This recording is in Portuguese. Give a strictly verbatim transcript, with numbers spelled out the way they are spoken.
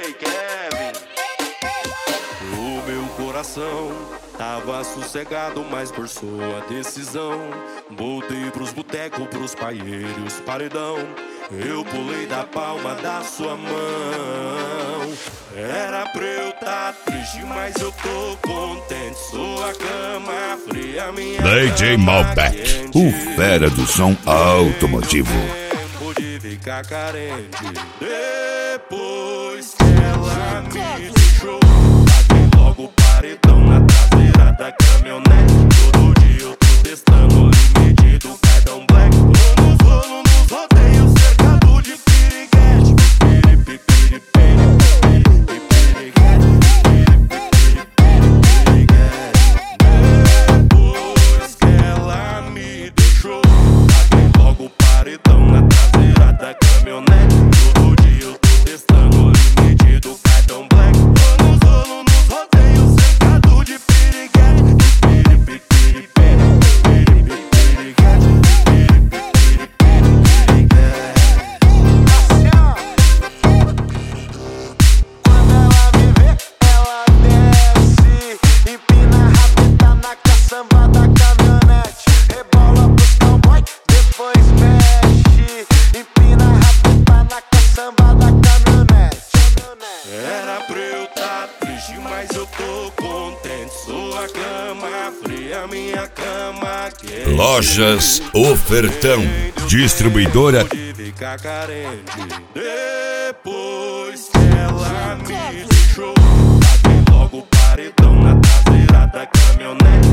D J Kevin. O meu coração tava sossegado, mas por sua decisão voltei pros botecos, pros paieiros, paredão. Eu pulei da palma da sua mão. Era pra eu tá triste, mas eu tô contente. Sua cama fria, minha D J Malbec, o fera do som automotivo. Tempo de ficar carente. Depois que ela me deixou, taquei logo o paredão na traseira da caminhonete. Todo dia eu tô testando o limite do cartão black. Vamos, vamos nos rodeios cercado de piriguete. Piri, piri, piri, piri, piriguete. Piri, piriguete. Depois que ela me deixou, taquei logo o paredão na traseira da caminhonete. Todo dia eu tô testando o limite do cartão black. Vamos, vamos nos rodeios cercado de piriguete. Piri, piri, piri, piri, piri, piriguete. Piri, piri, piri, piriguete. Quando ela me vê, ela desce, empina rápida na caçamba da caminhonete, rebola pros cowboy, depois mexe, empina rápida na caçamba da caminhonete. Era pra eu tá triste, mas eu tô contente. Sua cama fria, minha cama quente. Lojas Ofertão, distribuidora De ficar carente. Depois que ela me deixou, taquei logo o paredão na traseira da caminhonete.